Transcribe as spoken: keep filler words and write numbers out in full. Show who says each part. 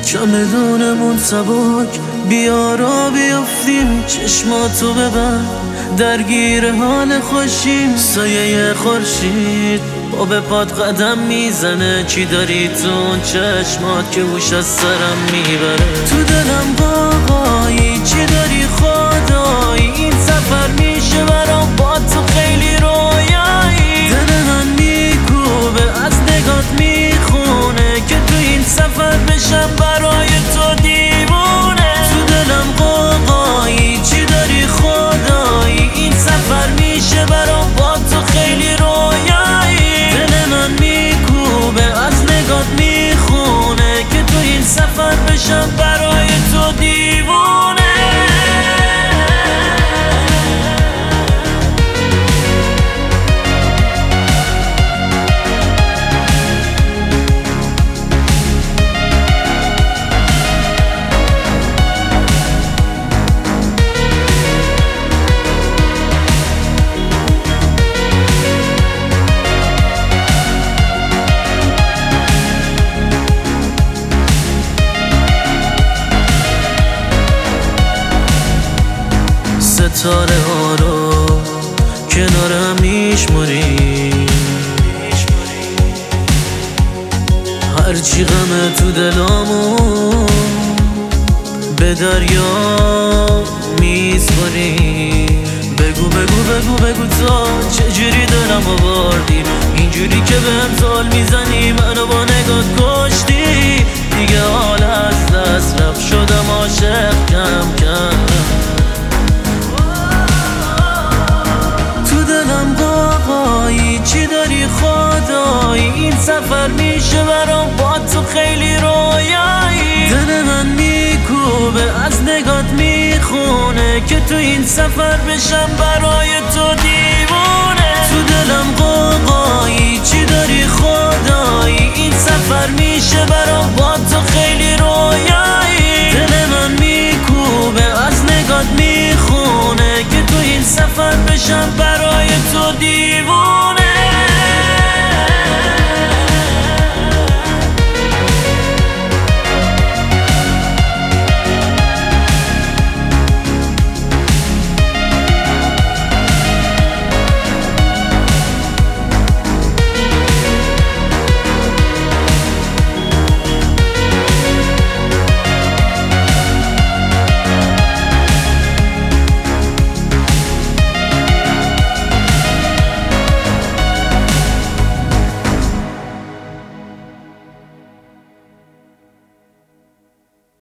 Speaker 1: چمدونمون سبک بیارا بیافتیم، چشماتو ببند درگیر حال خوشیم. سایه خورشید با به پاد قدم میزنه، چی داری تو اون چشمات که هوش از سرم میبره. تو دلم قاقایی چی داری خدایی، این سفر میشه برام با تو خیلی رویایی. دل من میکوبه از نگات میخونه که تو این سفر بشم برای تو دیوونه. تو دلم قاقایی چی داری خدایی، این سفر میشه برام با تو خیلی رویایی. دل من میکوبه از نگات میخونه که تو این سفر بشم برای تو دیوونه. ستاره ها رو کنارم میشماری، هرچی غمه تو دلامون به دریا میسپاری. بگو بگو بگو بگو تا چجوری دلم آوردی، اینجوری که بهم زال میزنی منو با نگات کشتی. دیگه حال از دست رفت شدم عاشق کم کم. چی داری خدایی، این سفر میشه برام با تو خیلی رویایی. دل من میکوبه از نگات میخونه که تو این سفر بشم برای تو دیوونه. تو دلم قاقایی چی داری خدایی،